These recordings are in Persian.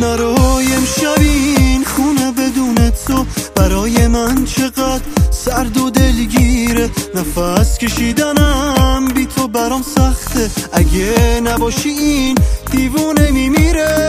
نرو امشب این خونه بدون تو برای من چقدر سرد و دلگیره. نفس کشیدنم بی تو برام سخته، اگه نباشی این دیوونه میمیره.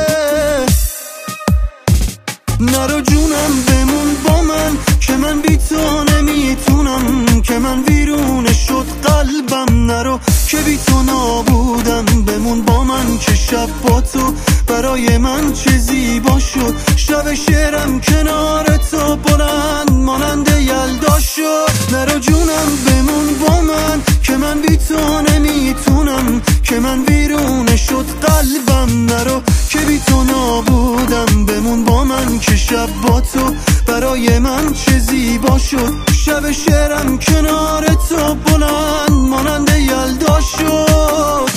نرو جونم بمون با من که من بی تو نمیتونم، که من ویرونه شد قلبم. نرو که بی تو نابودم، بمون با من که شب با تو برای من چه زیبا شد. شب شعرم کنار تو بلند مانند یلدا شد. نرو جونم بمون با من که من بی تو نمیتونم، که من ویرونه شد قلبم. نرو که بی تو نابودم، بمون با من که شب با تو برای من چه زیبا شد. شب شعرم کنار تو بلند مانند یلدا شد.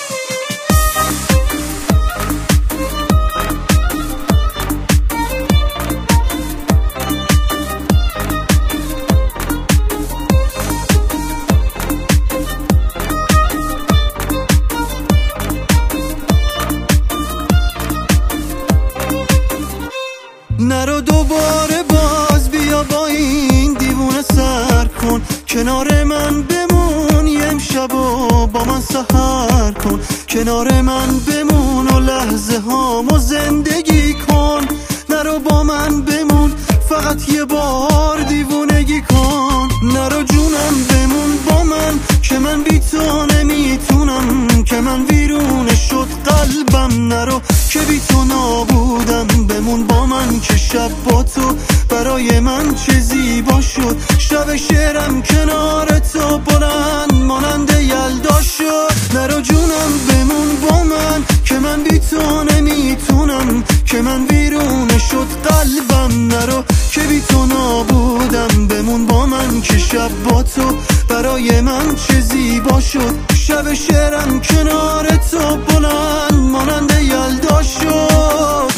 نرو دوباره باز بیا با این دیوونه سر کن، کنار من بمون یه امشب و با من سحر کن. کنار من بمون و لحظه هامو زندگی کن. نرو با من بمون فقط یه بار دیوونگی کن. نرو جونم بمون با من که من بی تو نمیتونم، که من ویرونه شد قلبم. نرو که بی تو نابودم، بمون با من که شب با تو برای من چه زیبا شد. شب شعرم کنار تو بلند مانند یلدا شد. نرو جونم بمون با من که من بی تو نمیتونم، که من ویرونه شد قلبم. نرو که بی تو نابودم، بمون با من که شب با تو برای من چه زیبا شد. شب شعرم کنار تو بلند مانند یلدا شد.